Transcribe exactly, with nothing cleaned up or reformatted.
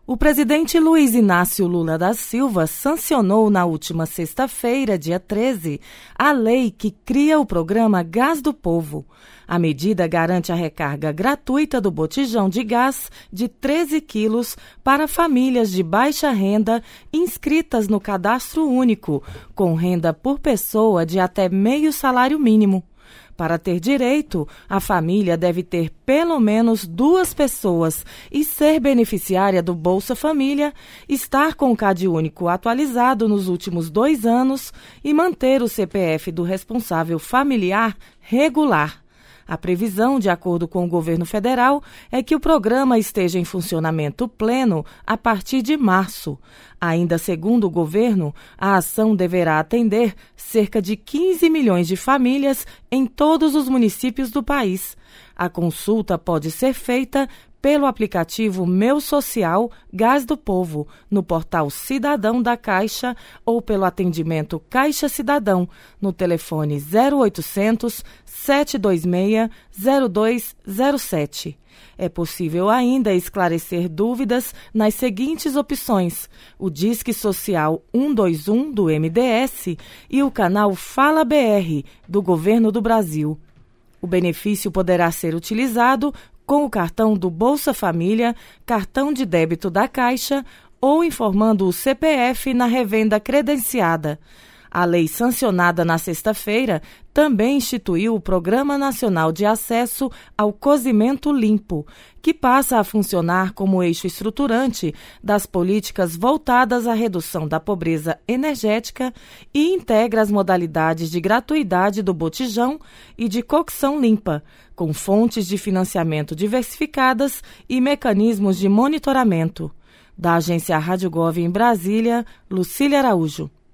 O presidente Luiz Inácio Lula da Silva sancionou na última sexta-feira, dia treze, a lei que cria o programa Gás do Povo. A medida garante a recarga gratuita do botijão de gás de treze quilos para famílias de baixa renda inscritas no Cadastro Único, com renda por pessoa de até meio salário mínimo. Para ter direito, a família deve ter pelo menos duas pessoas e ser beneficiária do Bolsa Família, estar com o CadÚnico atualizado nos últimos dois anos e manter o C P F do responsável familiar regular. A previsão, de acordo com o governo federal, é que o programa esteja em funcionamento pleno a partir de março. Ainda segundo o governo, a ação deverá atender cerca de quinze milhões de famílias em todos os municípios do país. A consulta pode ser feita pelo aplicativo Meu Social Gás do Povo, no portal Cidadão da Caixa ou pelo atendimento Caixa Cidadão, no telefone zero oitocentos, sete dois seis, zero dois zero sete. É possível ainda esclarecer dúvidas nas seguintes opções: o Disque Social cento e vinte e um do M D S e o canal Fala B R do Governo do Brasil. O benefício poderá ser utilizado com o cartão do Bolsa Família, cartão de débito da Caixa ou informando o C P F na revenda credenciada. A lei sancionada na sexta-feira também instituiu o Programa Nacional de Acesso ao Cozimento Limpo, que passa a funcionar como eixo estruturante das políticas voltadas à redução da pobreza energética e integra as modalidades de gratuidade do botijão e de cocção limpa, com fontes de financiamento diversificadas e mecanismos de monitoramento. Da agência Rádio Gov em Brasília, Lucília Araújo.